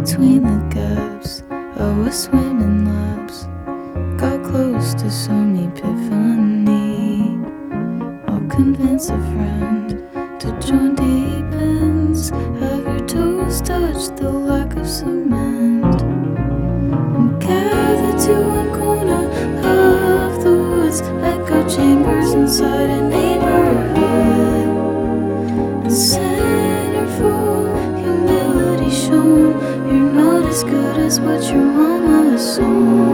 between the gaps of a swimming laps. Got close to some epiphany. I'll convince a friend to join deep ends. Have your toes touch the lack of cement, and gather to one corner of the woods. Echo chambers inside a neighborhood, and centerfold humility shown. You're not as good as what your mama has sown.